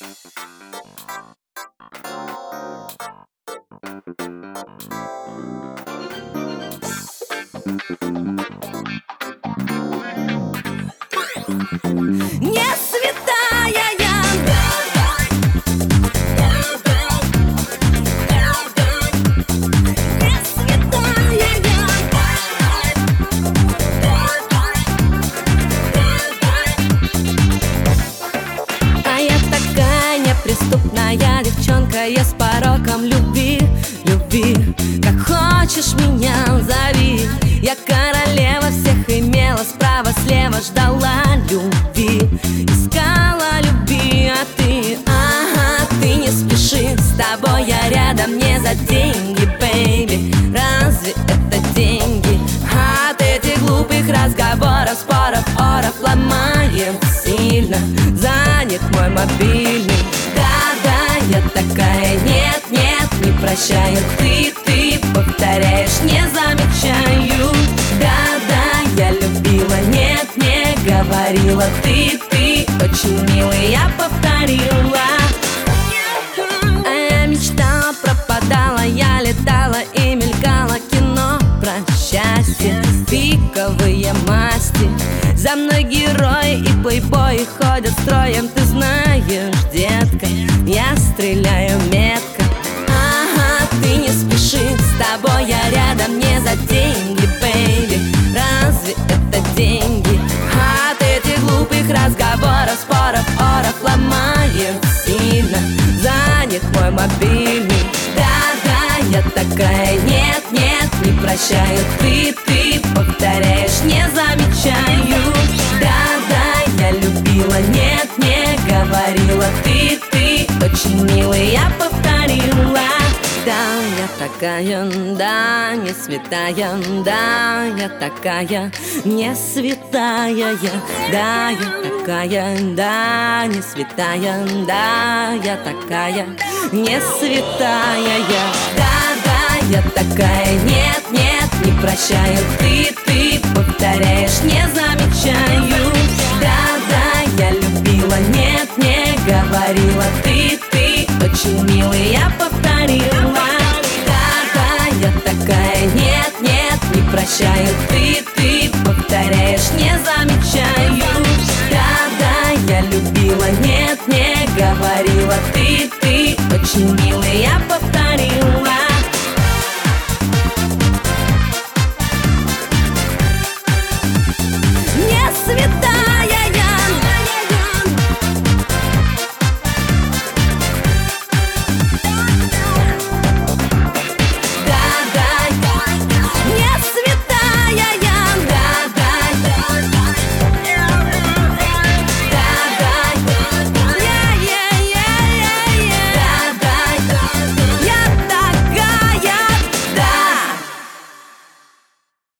Не святая я, не святая я, а я такая неприступная девчонка, я с пороком любви, любви. Как хочешь меня зови, я королева всех имела, справа-слева ждала любви, искала любви, а ты, ага, ты не спеши, с тобой я рядом не за деньги, бэйби. Разве это деньги? От этих глупых разговоров, споров, оров ломает сильно, занят мой мобильный. Да-да, я такая, нет-нет, не прощаю, ты повторяешь, не замечаю. Да-да, я любила, нет, не говорила, ты очень милый, я повторила. А я мечтала, пропадала, я летала и мелькала, кино про счастье, пиковые масти. За мной герои и плейбои ходят строем, ты знаешь, детка, я стреляю метко. Ага, ты не спеши, с тобой я рядом не за деньги, бэйби. Разве это деньги? От этих глупых разговоров, споров, оров ломает сильно, занят мой мобильный. Да-да, я такая, нет-нет, не прощаю, ты повторяешь, не замечаю. Да-да, я любила, нет, не говорила, ты очень милый, я повторила. Да, я такая, да, не святая, да, я такая, не святая я. Да, я такая, да, не святая, да, я такая, не святая я. Да-да, я такая, нет-нет, не прощаю, ты повторяешь, не замечаю. Да-да, я любила, нет, не говорила, ты очень милый, я повторила. Да-да, я такая, нет-нет, не прощаю, ты повторяешь, не замечаю. Да-да, я любила, нет, не говорила, ты очень милый,